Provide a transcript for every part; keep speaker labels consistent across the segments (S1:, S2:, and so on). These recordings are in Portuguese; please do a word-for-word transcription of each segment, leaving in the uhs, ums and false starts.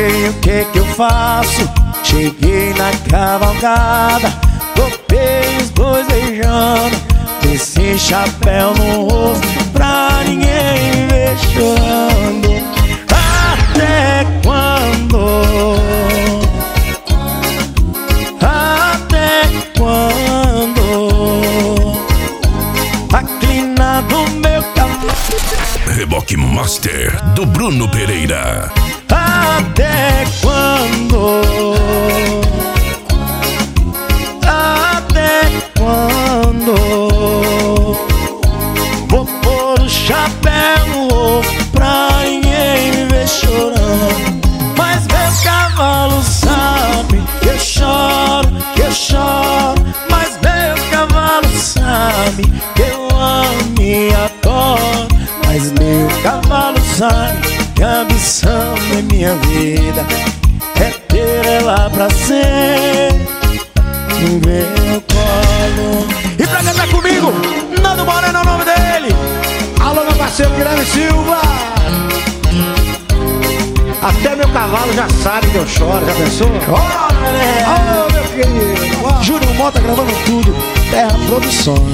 S1: sei o que que eu faço. Cheguei na cavalgada, topei os dois beijando, desci chapéu no rosto pra ninguém me ver chorando. Até quando? Até quando? A crina do meu cavalo.
S2: Reboque Master do Bruno Pereira.
S1: Até quando? Até quando? Vou pôr o chapéu no rosto pra ninguém me ver chorando. Mas meu cavalo sabe que eu choro, que eu choro. Mas meu cavalo sabe que eu amo e adoro. Mas meu cavalo sabe que a ambição da minha vida é ter ela pra sempre no meu colo. E pra cantar comigo, Nando Moreno é o nome dele.
S3: Alô, meu parceiro Guilherme Silva. Até meu cavalo já sabe que eu choro, já pensou?
S1: Chora, né?
S3: Ô, meu querido.
S1: Júnior Mota gravando tudo, Terra Produção.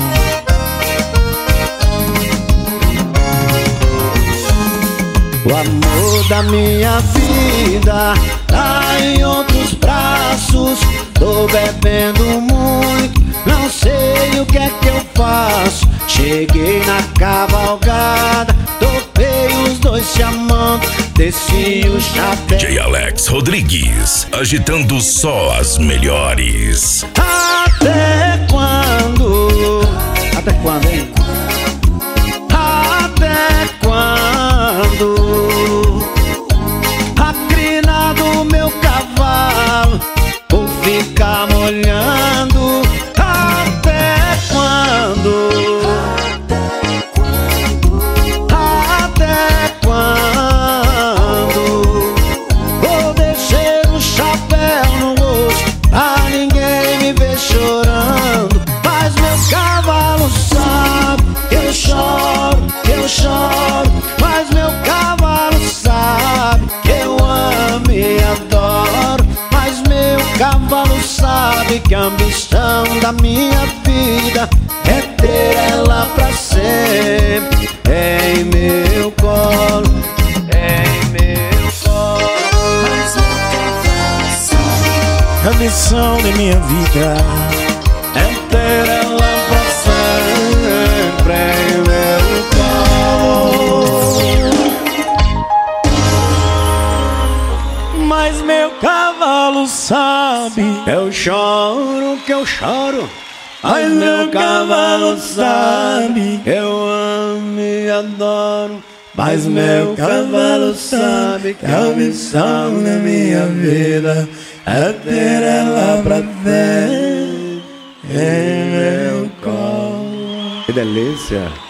S1: O amor da minha vida tá em outros braços. Tô bebendo muito, não sei o que é que eu faço. Cheguei na cavalgada, topei os dois se amando, desci o chapéu.
S2: D J Alex Rodrigues, agitando só as melhores.
S1: Até quando?
S3: Até quando, hein?
S1: Até quando? A crina do meu cavalo vou ficar molhando. Até quando? Até quando? Vou descer o chapéu no rosto pra ninguém me ver chorando. Mas meu cavalo sabe que eu choro, que eu choro. Mas meu cavalo sabe que eu amo e adoro. Mas meu cavalo sabe que a ambição da minha vida é ter ela pra sempre em meu colo, em meu colo. Mas meu cavalo sabe que a ambição da minha vida é ter ela pra sempre em meu colo. Mas meu cavalo sabe que eu choro, que eu choro. Mas meu cavalo sabe que eu amo e adoro. Mas meu cavalo sabe que a missão da minha vida é ter ela pra ver em meu colo.
S3: Que delícia.